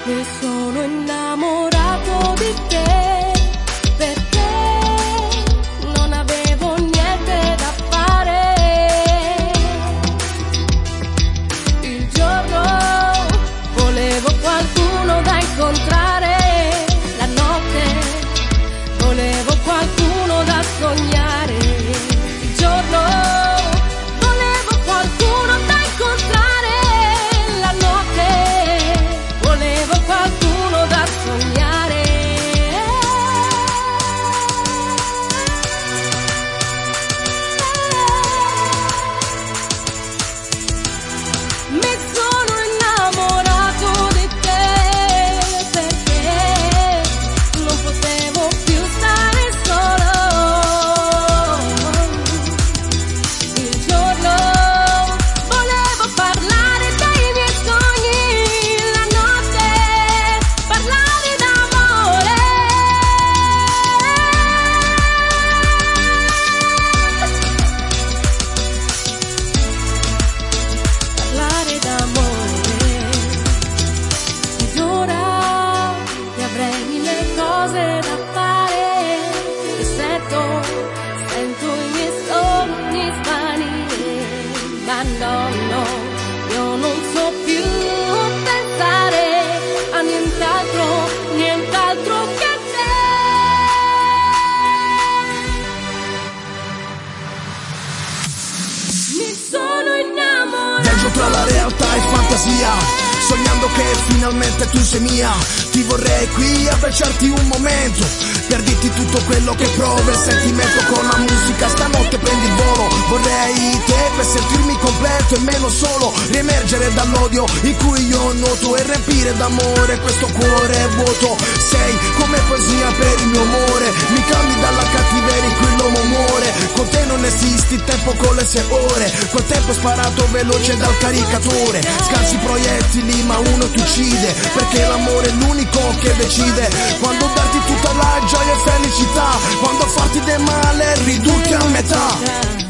Mi sono innamorato di te perché non avevo niente da fare. Il giorno volevo qualcuno da incontrare, la notte volevo qualcuno da sognare. Il giorno volevo qualcuno da incontrare, la notte volevo qualcuno da sognare. Mi sono innamorato di te perché non potevo più stare solo. Il giorno volevo parlare dei miei sogni, la notte parlare d'amore. Parlare d'amore. Ed ora che avrei mille cose da fare, e sento i miei sogni svanire. Ma no, io non so più pensare a nient'altro che te. Mi sono innamorato. Viaggio tra la realtà e fantasia, sognando che finalmente tu sei mia. Ti vorrei qui abbracciarti un momento, per dirti tutto quello che provo e sentimento. Con la musica stanotte prendi il volo. Vorrei te per sentirmi completo e meno solo, riemergere dall'odio in cui io nuoto e riempire d'amore questo cuore vuoto. Sei come poesia per il mio amore, mi cambi dalla cattiveria in cui l'uomo muore. Con te non esisti tempo con le 6 ore, quel tempo sparato veloce dal caricatore. Scansi proiettili ma uno ti uccide, perché l'amore è l'unico che decide quando darti tutta la gioia e felicità, quando farti del male ridurti a metà.